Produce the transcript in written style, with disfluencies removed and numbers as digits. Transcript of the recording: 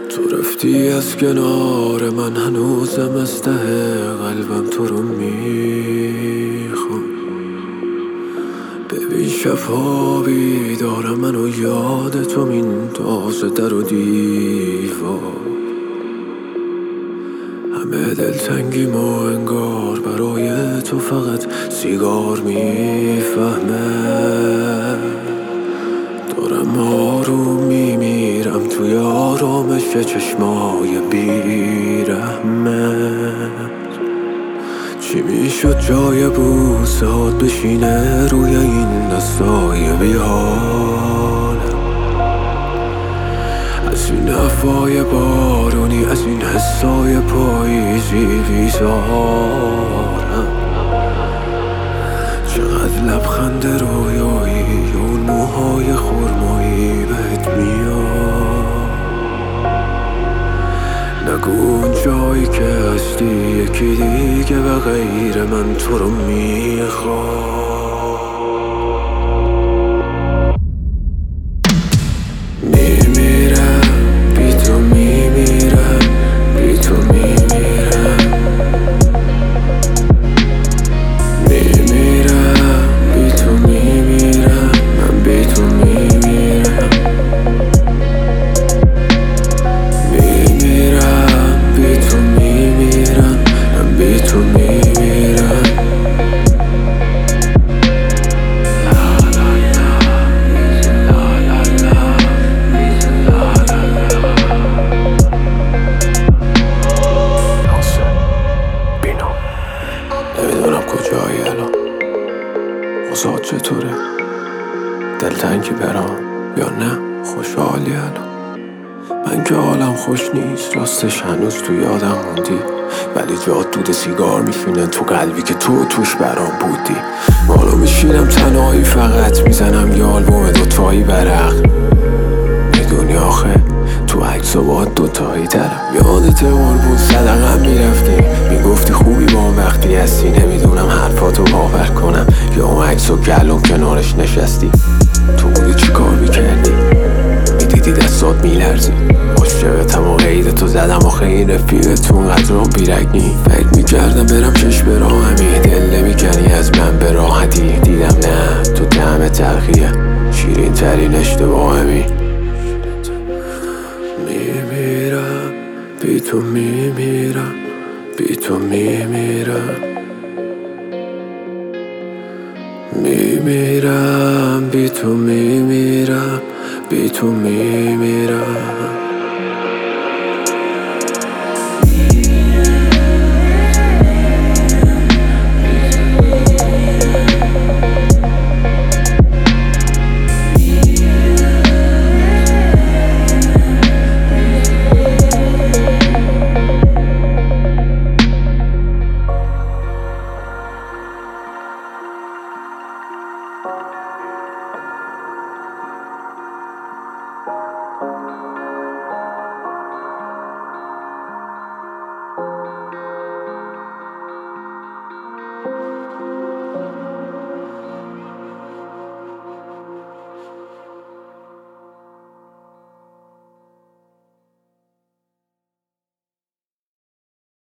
تو رفتی از کنار من، هنوزم از ته قلبم تو رو میخوام. ببین شبها بیدارم من و یاد تو میندازه در و دیوار. همه دلتنگیم و انگار برای تو فقط سیگار میفهمه. دارم آروم میمیرم توی آرامش چشمای بیرحمت. چی میشد جای بوسهات بشینه روی این دستای بیحالم؟ از این هوای بارونی، از این حسای پاییزی بیزارم. چقدر لبخند رویایی، اون موهای خرمایی بهت میاد. نگو اون جایی که هستی یکی دیگه به غیر من تو رو میخواد. نمیدونم کجایی الان، اوضاعت چطوره؟ دلتنگی برام یا نه خوشحالی الان؟ من که حالم خوش نیست، راستش هنوز تو یادم موندی، ولی جات دود سیگار میشینه تو قلبی که تو توش برام بودی. مالو میشینم تنهایی فقط میزنم یه آلبوم دوتایی برق. میدونی آخه تو عکس و با دوتایی ترم. یادت اون بود صدقم میرفتی، میگفتی خوبی با اون وقتی هستی. نمیدونم حرفاتو باور کنم یا اون عکس و گلوم کنارش نشستی. تو بودی چی کار میکردی؟ میدیدی دستات میلرزی. عاشقتم و قیدتو زدم آخه این رفیقتون قدرم بیرگنی. فکر میکردم برم چشم به راهمی، دل نمیکنی از من به راحتی. دیدم نه تو طعم تلخیه، شیرین ترین اشتباهمی. میمیرم بی تو، میمیرم بی تو، میمیرم. میمیرم بی تو، میمیرم بی تو، میمیرم.